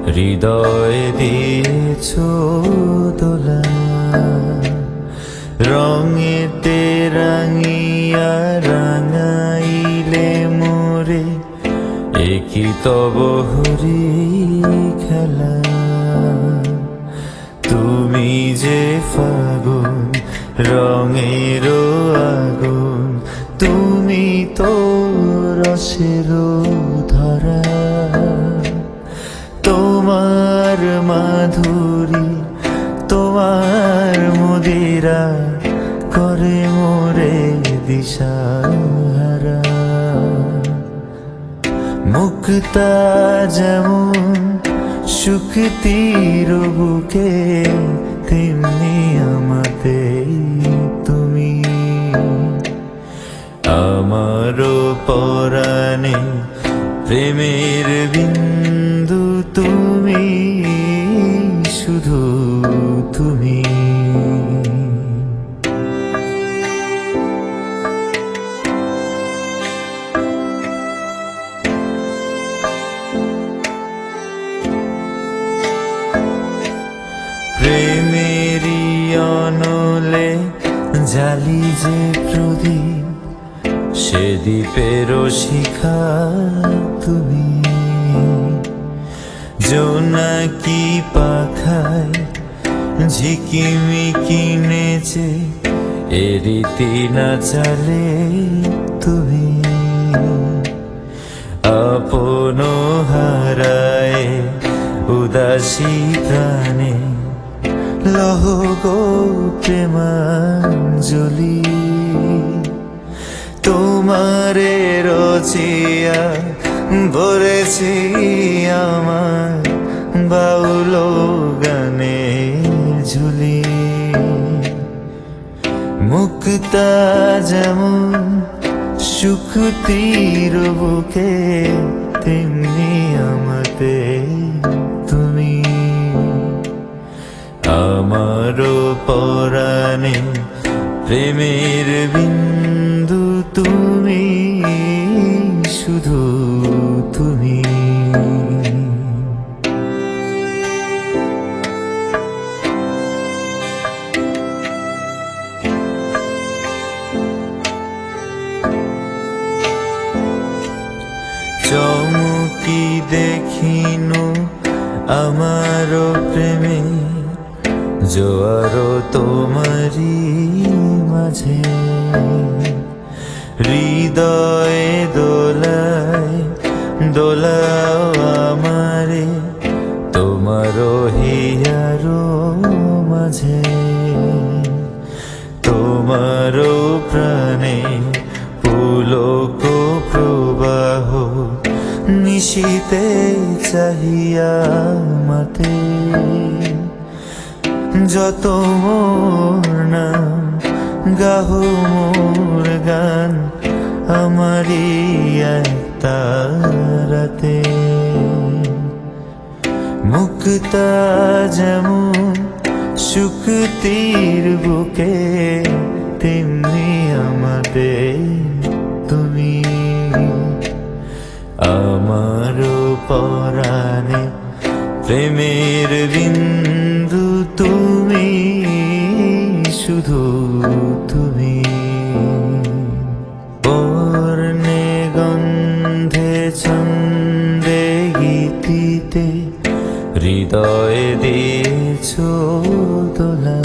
হৃদয় দিয়েছ দোলা, রঙেতে রাঙিয়া রাঙাইলে মোরে, একই তব হরি খেলা। তুমি যে ফাগুন রঙের আগুন, তুমি তো রসের ধরা। তোমার মাধুরী তোমার মদিরা করে মোরে দিশাহারা। মুক্তা যেমন সুখ তীর বুকে, তেমনি আমাতে তুমি। আমারও পরাণে প্রেমের বিন্দু তুমি, শুধু তুমি। প্রেমেরই অনলে জালি যে প্রদীপ, সে দ্বীপের শিখা তুমি। জোনাকি পাখায় ঝিকিমিকি নেচে, এ রীতি না চালে তুমি। আপন হারায় উদাসী প্রাণে, লহ গো প্রেমাঞ্জলি। তোমারে রচিয়া ভরেছি আমার বাউল গানে ঝুলি। মুক্তা যেমন সুখ তীর বুকে, তেমনি আমাতে তুমি। আমারও পরাণে প্রেমের বিন্দু তুমি, শুধু তুমি। চমকি দেখিনু আমার প্রেমে, জোয়ারো তোমারি মাঝে। হৃদয়ে দোলায় দোলাও আমারে, তোমারো হিয়ারো মাঝে। তোমারো প্রাণে পুলক প্রবাহ, নিশীতে চাহিয়া মাতে। যত মোর নাম গাহ মোর গান, আমারি একটা রাতে। মুক্তা যেমন সুখ তীর বুকে, তেমনি আমাদের তুমি। আমারও পরাণে প্রেমের বিন্দু তুমি, শুধু তুমি। বর্ণে গন্ধে ছন্দে গীতিতে, হৃদয় দিয়েছ দোলা।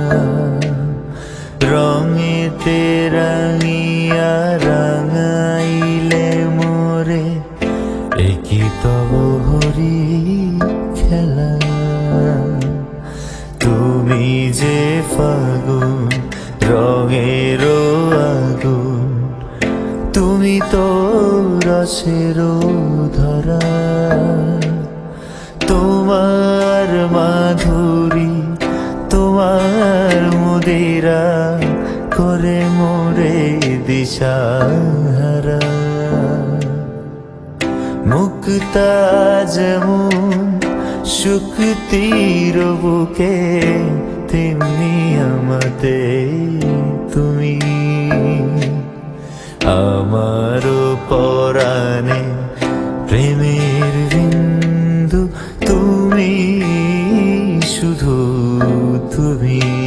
রঙেতে রাঙিয়া রাঙাইলে মোরে, একই তব হরি খেলা। তুমি যে ফাগুন রঙের আগুন, তুমি তো রসের ধরা। তোমার মাধুরী তোমার মদিরা করে মোরে দিশাহারা। মুক্তা যেমন সুখ তীর বুকে, তেমনি আমাদের তুমি। আমারও পরাণে প্রেমের বিন্দু তুমি। তুমি